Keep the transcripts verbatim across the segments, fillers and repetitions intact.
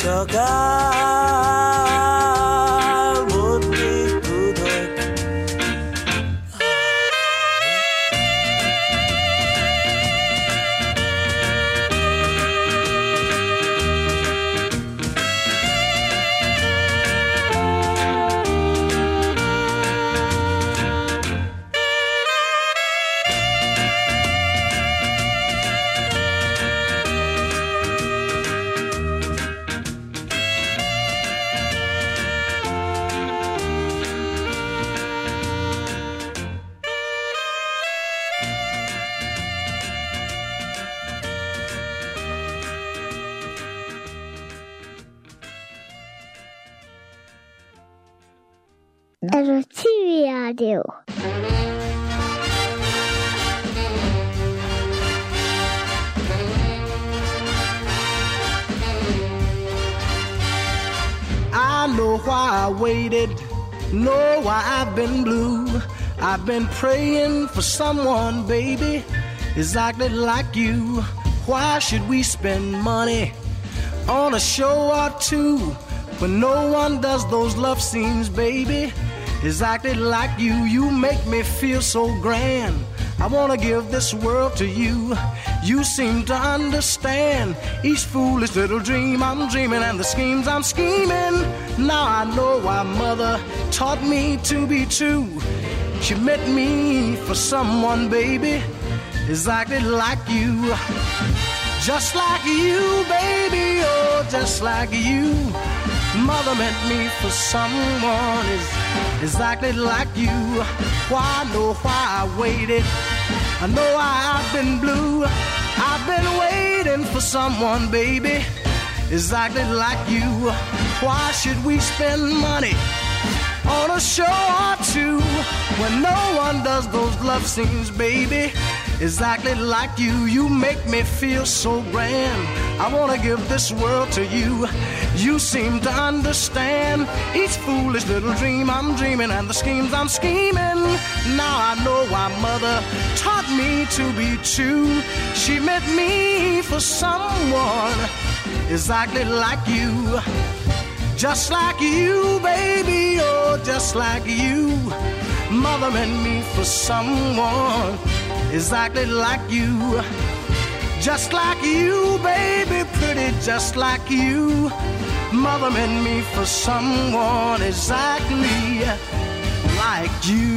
멈춰갈 못 이끄덕 에스티비 라디오 I know why I waited, know why I've been blue. I've been praying for someone, baby, exactly like you. Why should we spend money on a show or two when no one does those love scenes, baby, exactly like you? You make me feel so grand. I wanna give this world to you. You seem to understand each foolish little dream I'm dreaming and the schemes I'm scheming. Now I know why mother taught me to be true. She meant me for someone, baby, exactly like you. Just like you, baby, oh, just like you. Mother meant me for someone is exactly like you. Why I know why I waited, I know why I've been blue. I've been waiting for someone, baby, exactly like you. Why should we spend money on a show or two when no one does those love scenes, baby, exactly like you? You make me feel so grand. I wanna give this world to you. You seem to understand each foolish little dream I'm dreaming and the schemes I'm scheming. Now I know why mother taught me to be true. She meant me for someone exactly like you. Just like you, baby, oh, just like you. Mother meant me for someone exactly like you. Just like you, baby, pretty just like you. Mother meant me for someone exactly like you.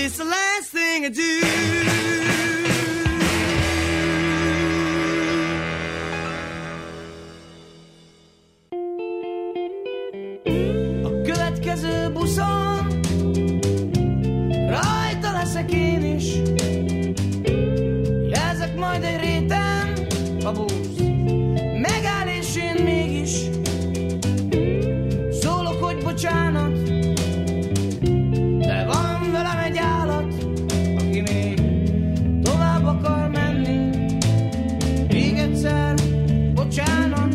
it's the last thing I do. A következő buszon rajta leszek én is. Jelzek majd egy réten, a busz megáll és én mégis szólok, hogy bocsánat, de van velem egy állat, aki még tovább akar menni. Még egyszer bocsánat.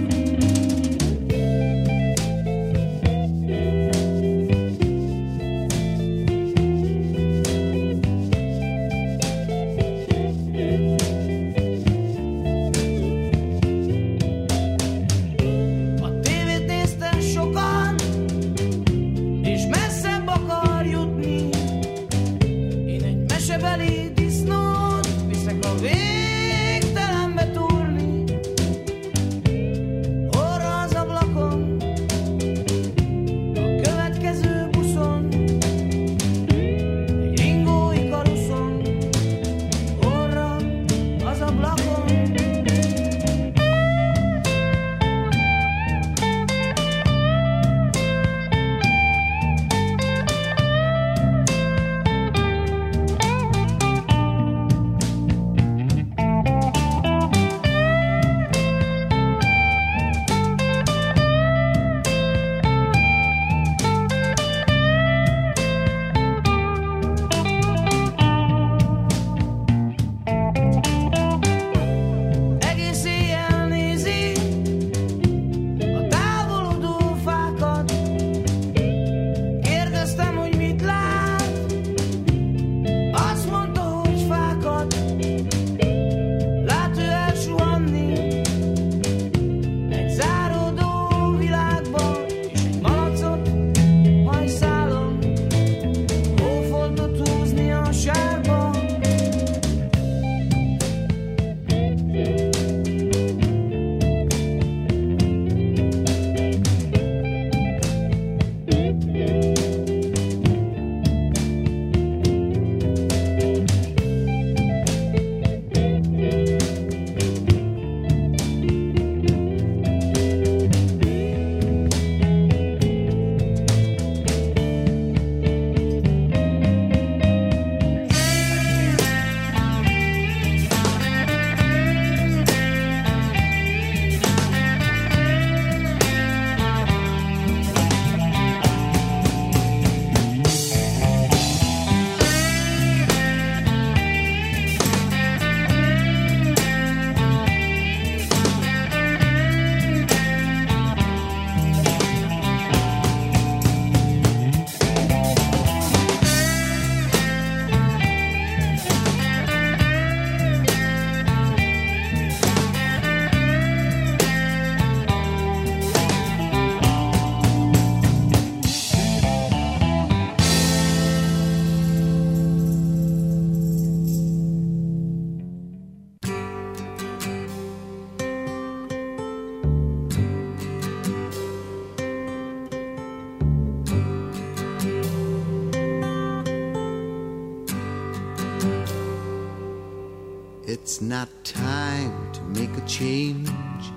It's not time to make a change.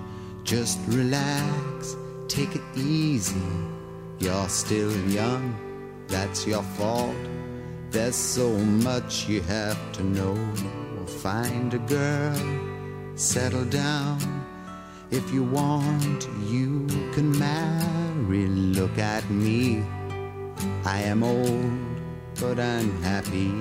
Just relax, take it easy. You're still young, that's your fault. There's so much you have to know. Find a girl, settle down. If you want, you can marry. Look at me, I am old, but I'm happy.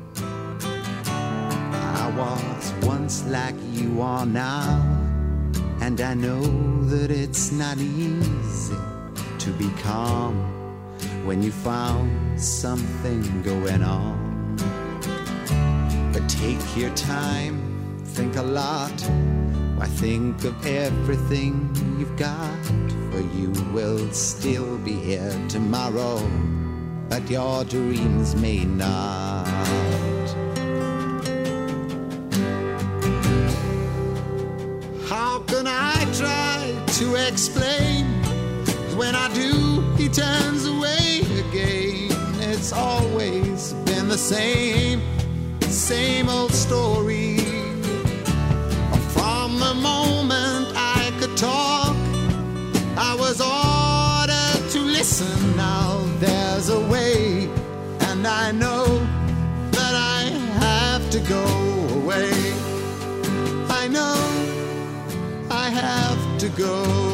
I was once like you are now, and I know that it's not easy to be calm when you found something going on. But take your time, think a lot. Why, think of everything you've got, for you will still be here tomorrow, but your dreams may not. How can I try to explain? When I do, he turns away again. It's always been the same, same old story. From the moment I could talk, I was ordered to listen. Now there's a way, and I know that I have to go away. I know I have to go.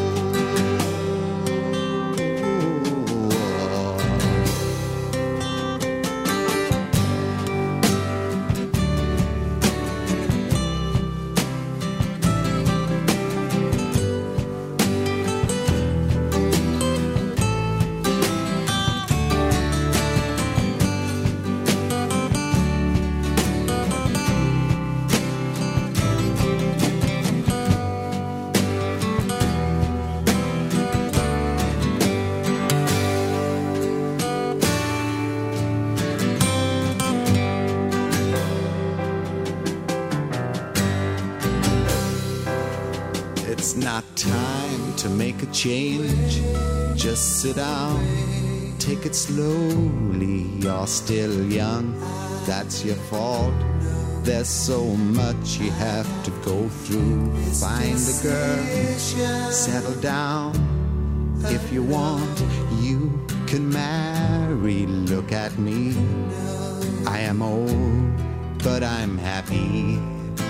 It's not time to make a change. Just sit down, take it slowly. You're still young, that's your fault. There's so much you have to go through. Find a girl, settle down. If you want, you can marry. Look at me, I am old, but I'm happy.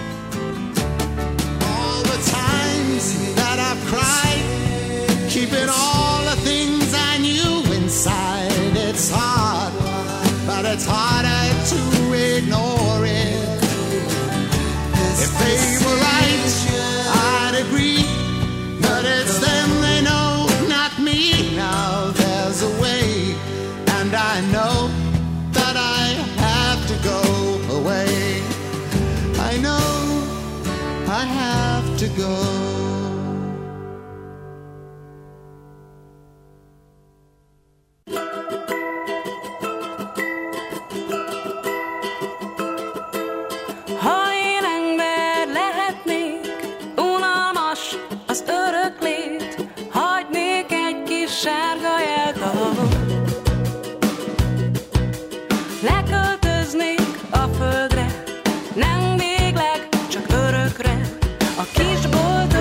Times that I've cried, keeping all the things I knew inside. It's hard, but it's harder to ignore it. If they were right, I'd agree, but it's them they know, not me. Now there's a way, and I know that I have to go away. I know I have to go. Ha én ember lehetnék, unalmas az örök lét, hagynék egy kis sárga jelkavamot. Leköltöznék a földre, nem végleg, csak örökre. A kisbolt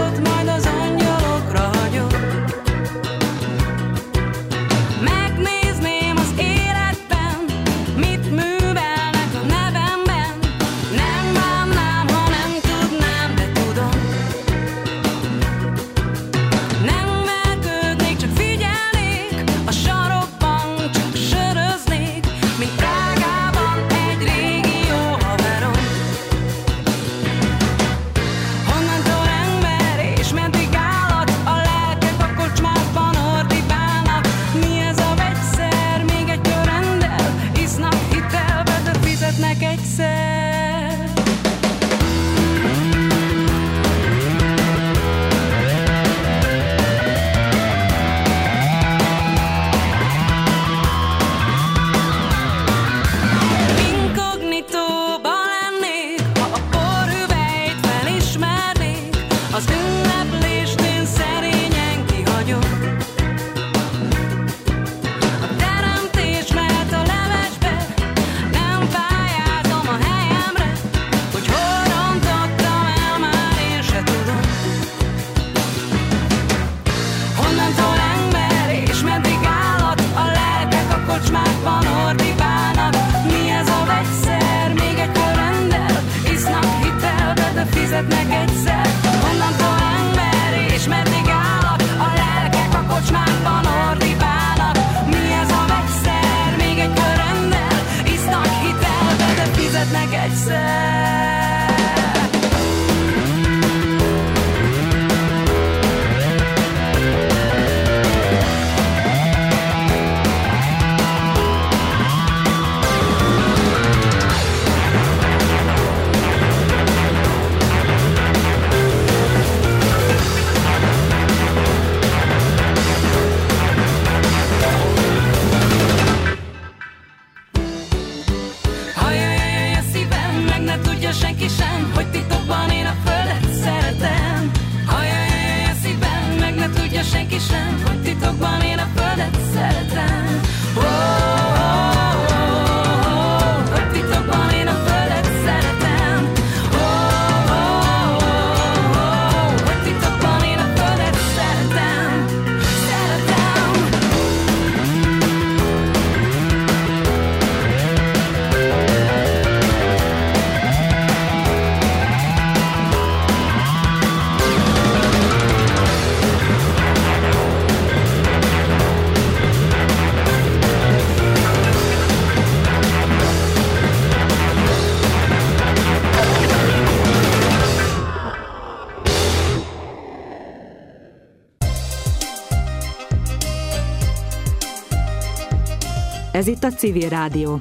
Ez itt a Civil Rádió.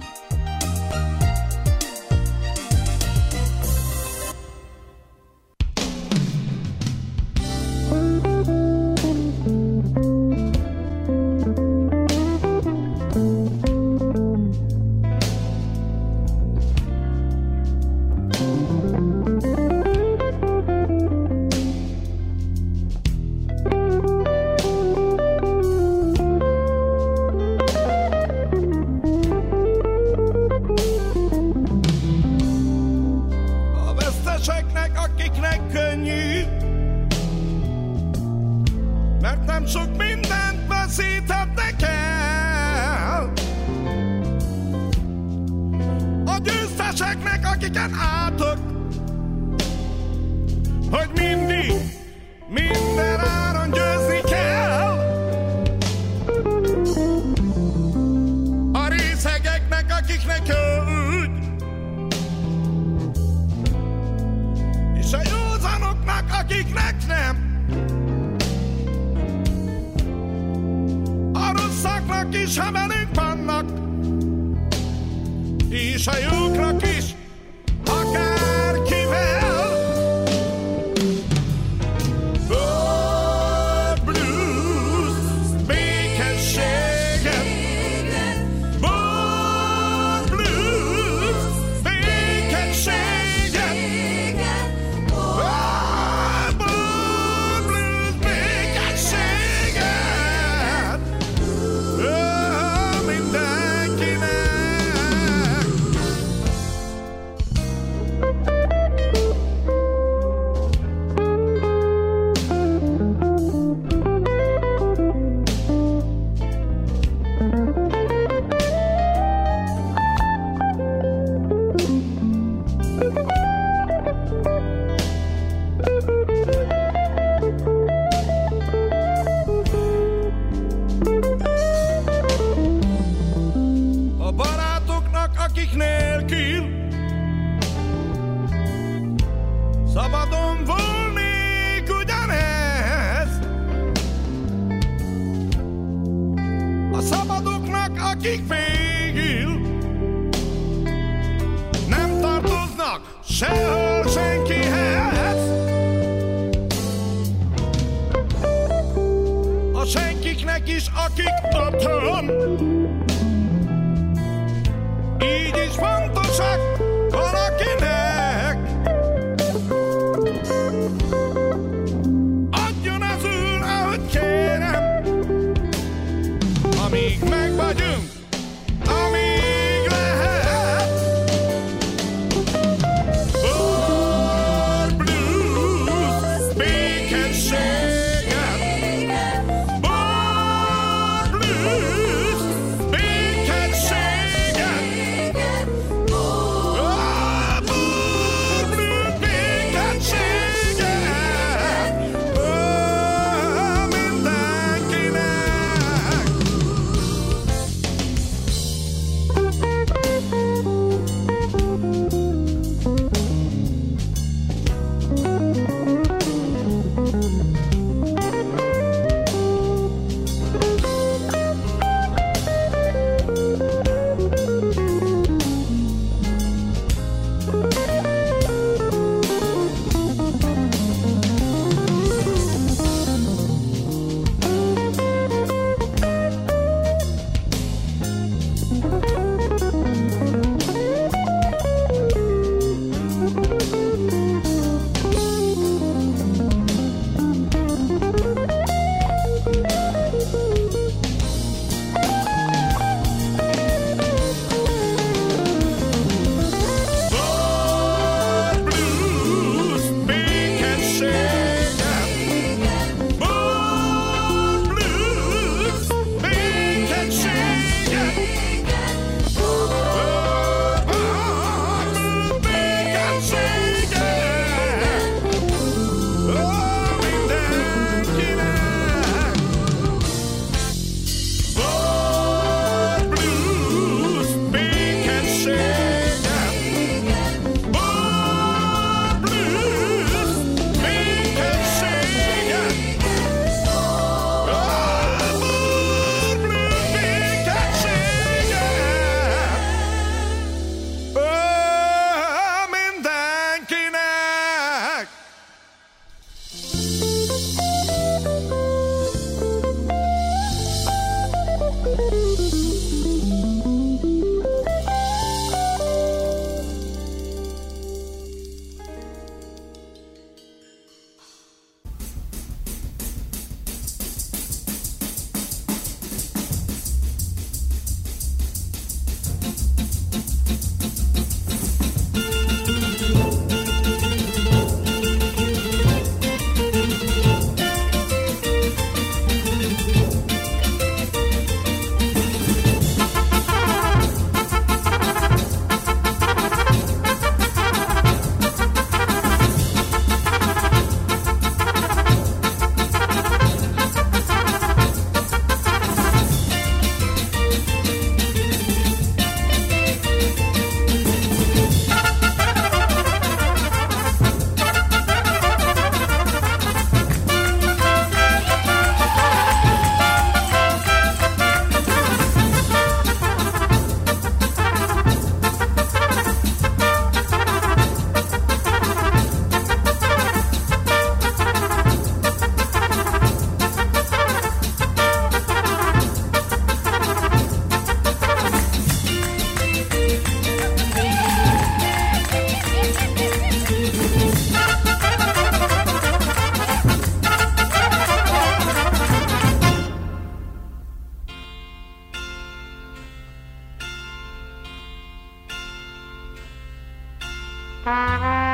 Bye.